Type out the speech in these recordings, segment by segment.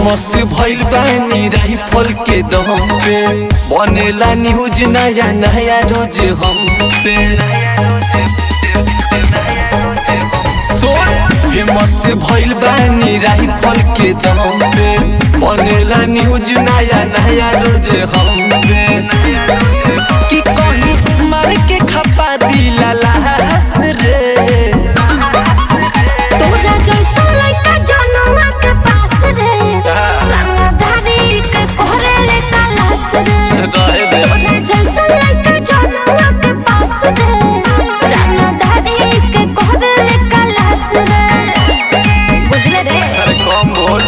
Famous भइल बानी rifle के दम पे बनेला न्यूज नया नया रोज हम पे फेमस भइल बानी राइफल के दम पे बनेला न्यूज नया नया रोज हम पे कि कहीं मार के खपा दिला लाश रे तोरा जैसा लड़का जनुआ के पास रे रंगधारी के कोहरे ले तलाश रे तोरा जैसा लड़का जनुआ के पास रे रंगधारी के कोहरे ले तलाश रे बुझले रे। अरे कम बोल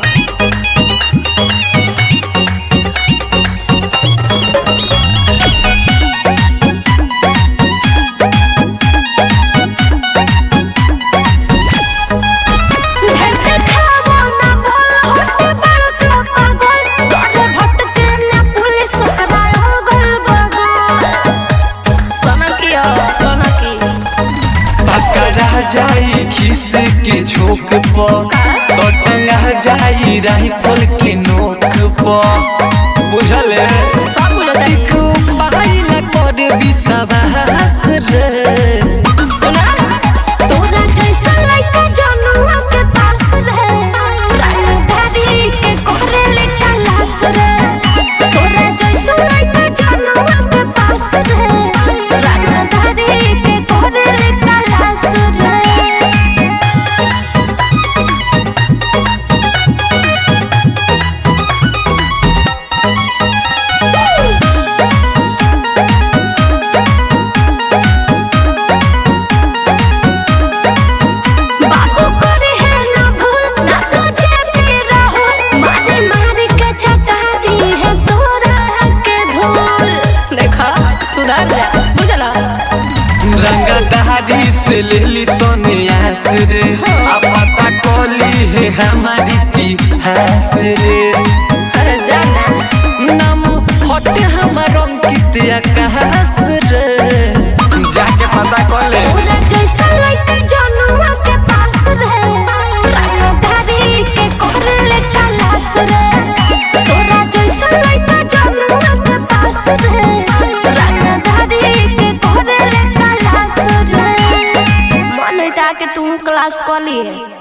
जाई खिस के झोंक पर तो टंगा जाई राइफल के नोक पर बुझल सब बुझता एक भाई न कर विश्वास रे सुना तोरा जैसा लड़का जनुआ के पास रे रंगधारी के कोहरे ले तलाश रे तोरा जैसा लड़का जनुआ के पास रे रंगधारी के कोहरे ले तलाश रे। रंगदारी से लेली सोनियास रे आ पता कोली है हमारी इतिहास रे अरे जाना नाम हटे हमार अंकित आकाश रे जाके पता कोले तोरा जैसा लड़का जनुआ के पास रे रंगधारी के कोहरे ले तलाश रे तोरा जैसा लड़का जनुआ के पास रे रंगधारी के कोहरे ले तलाश रे मन होता कि तू क्लास कर लिए।